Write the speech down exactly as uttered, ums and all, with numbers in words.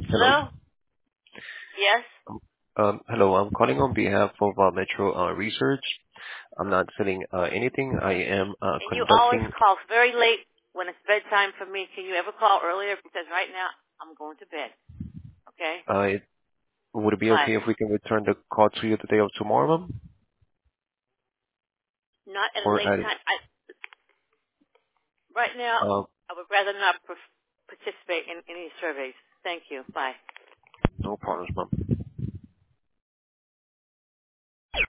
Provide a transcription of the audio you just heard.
Hello? Hello? Yes? Um, hello, I'm calling on behalf of uh, Metro uh, Research. I'm not selling uh, anything. I am uh, And you always conducting. call very late when it's bedtime for me. Can you ever call earlier? Because right now I'm going to bed. Okay? Uh, it, would it be What? okay if we can return the call to you the day of tomorrow, ma'am? Not at a Or late at time. I, right now, uh, I would rather not pr- participate in any surveys. Thank you. Bye. no problems, ma'am.